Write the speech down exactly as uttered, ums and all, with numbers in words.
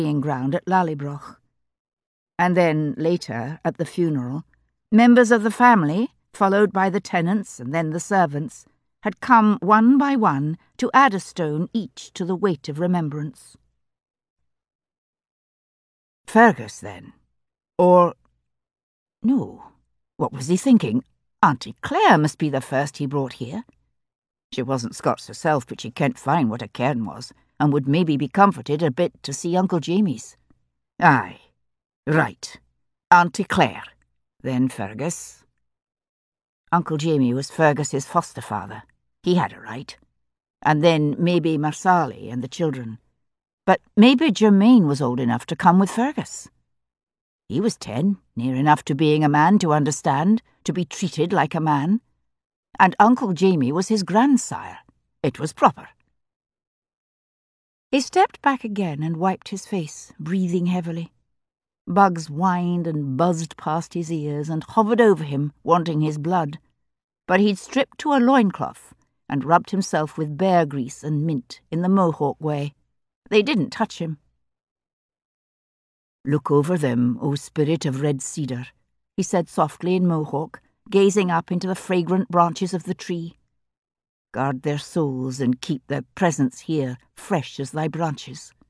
ground at Lallybroch. And then, later, at the funeral, members of the family, followed by the tenants and then the servants, had come one by one to add a stone each to the weight of remembrance. Fergus, then. Or... no. What was he thinking? Auntie Clare must be the first he brought here. She wasn't Scots herself, but she kent fine what a cairn was, and would maybe be comforted a bit to see Uncle Jamie's. Aye, right. Auntie Clare, then Fergus. Uncle Jamie was Fergus's foster father. He had a right. And then maybe Marsali and the children. But maybe Germain was old enough to come with Fergus. He was ten, near enough to being a man to understand, to be treated like a man. And Uncle Jamie was his grandsire. It was proper. He stepped back again and wiped his face, breathing heavily. Bugs whined and buzzed past his ears and hovered over him, wanting his blood. But he'd stripped to a loincloth and rubbed himself with bear grease and mint in the Mohawk way. They didn't touch him. "Look over them, O spirit of red cedar," he said softly in Mohawk, gazing up into the fragrant branches of the tree. "Guard their souls and keep their presence here fresh as thy branches."